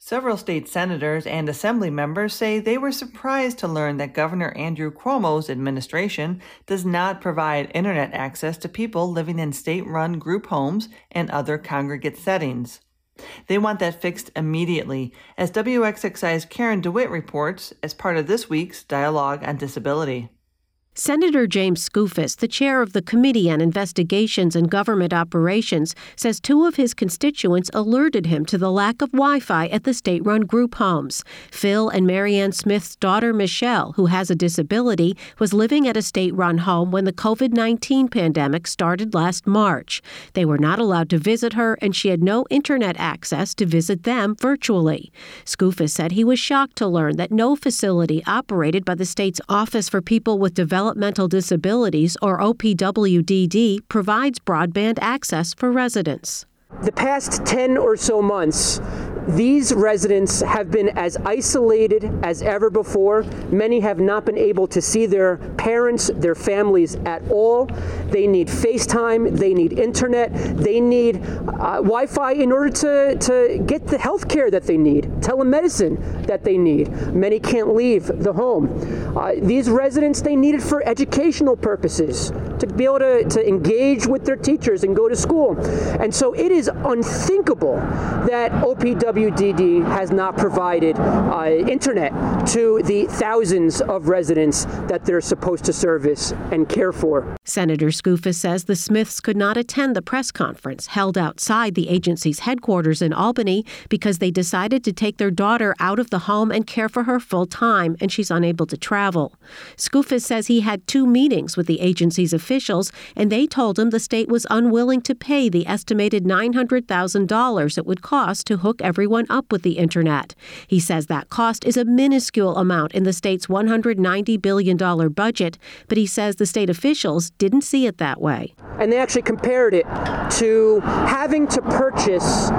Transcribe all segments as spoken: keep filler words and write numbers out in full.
Several state senators and assembly members say they were surprised to learn that Governor Andrew Cuomo's administration does not provide internet access to people living in state-run group homes and other congregate settings. They want that fixed immediately, as W X X I's Karen DeWitt reports as part of this week's Dialogue on Disability. Senator James Skoufis, the chair of the Committee on Investigations and Government Operations, says two of his constituents alerted him to the lack of Wi-Fi at the state-run group homes. Phil and Marianne Smith's daughter, Michelle, who has a disability, was living at a state-run home when the covid nineteen pandemic started last March. They were not allowed to visit her, and she had no internet access to visit them virtually. Skoufis said he was shocked to learn that no facility operated by the state's Office for People with Developmental Developmental Disabilities, or O P W D D, provides broadband access for residents. The past ten or so months, these residents have been as isolated as ever before. Many have not been able to see their parents, their families at all. They need FaceTime, they need internet, they need uh, Wi-Fi in order to, to get the health care that they need, telemedicine that they need. Many can't leave the home. Uh, these residents, they need it for educational purposes, to be able to, to engage with their teachers and go to school. And so it is unthinkable that O P W D D has not provided uh, internet to the thousands of residents that they're supposed to service and care for. Senator Skoufis says the Smiths could not attend the press conference held outside the agency's headquarters in Albany because they decided to take their daughter out of the home and care for her full time, and she's unable to travel. Skoufis says he had two meetings with the agency's officials, and they told him the state was unwilling to pay the estimated nine hundred thousand dollars it would cost to hook everyone up with the internet. He says that cost is a minuscule amount in the state's one hundred ninety billion dollars budget, but he says the state officials didn't see it that way. And they actually compared it to having to purchase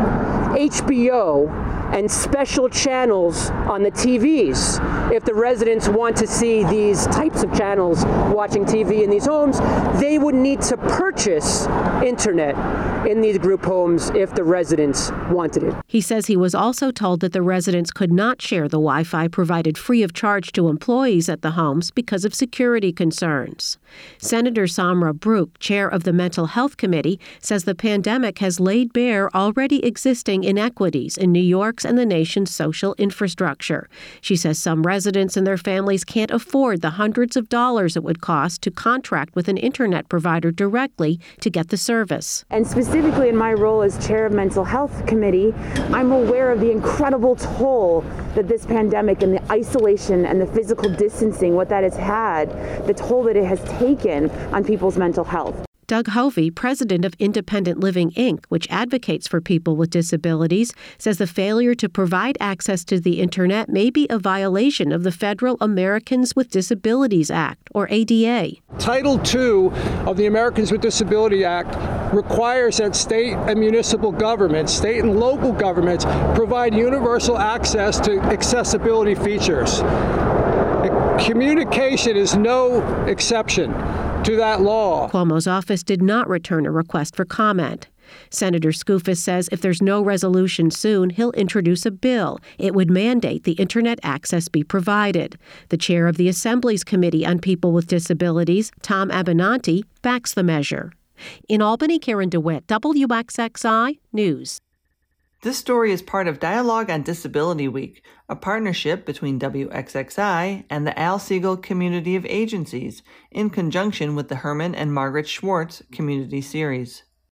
H B O and special channels on the T Vs. If the residents want to see these types of channels watching T V in these homes, they would need to purchase internet in these group homes if the residents wanted it. He says he was also told that the residents could not share the Wi-Fi provided free of charge to employees at the homes because of security concerns. Senator Samra Brook, chair of the Mental Health Committee, says the pandemic has laid bare already existing inequities in New York's and the nation's social infrastructure. She says some residents and their families can't afford the hundreds of dollars it would cost to contract with an internet provider directly to get the service. And specifically in my role as chair of Mental Health Committee, I'm aware of the incredible toll that this pandemic and the isolation and the physical distancing, what that has had, the toll that it has taken on people's mental health. Doug Hovey, president of Independent Living, Incorporated, which advocates for people with disabilities, says the failure to provide access to the internet may be a violation of the Federal Americans with Disabilities Act, or A D A. Title two of the Americans with Disabilities Act requires that state and municipal governments, state and local governments, provide universal access to accessibility features. Communication is no exception to that law. Cuomo's office did not return a request for comment. Senator Skoufis says if there's no resolution soon, he'll introduce a bill. It would mandate the internet access be provided. The chair of the Assembly's Committee on People with Disabilities, Tom Abenanti, backs the measure. In Albany, Karen DeWitt, W X X I News. This story is part of Dialogue on Disability Week, a partnership between W X X I and the Al Siegel Community of Agencies in conjunction with the Herman and Margaret Schwartz Community Series.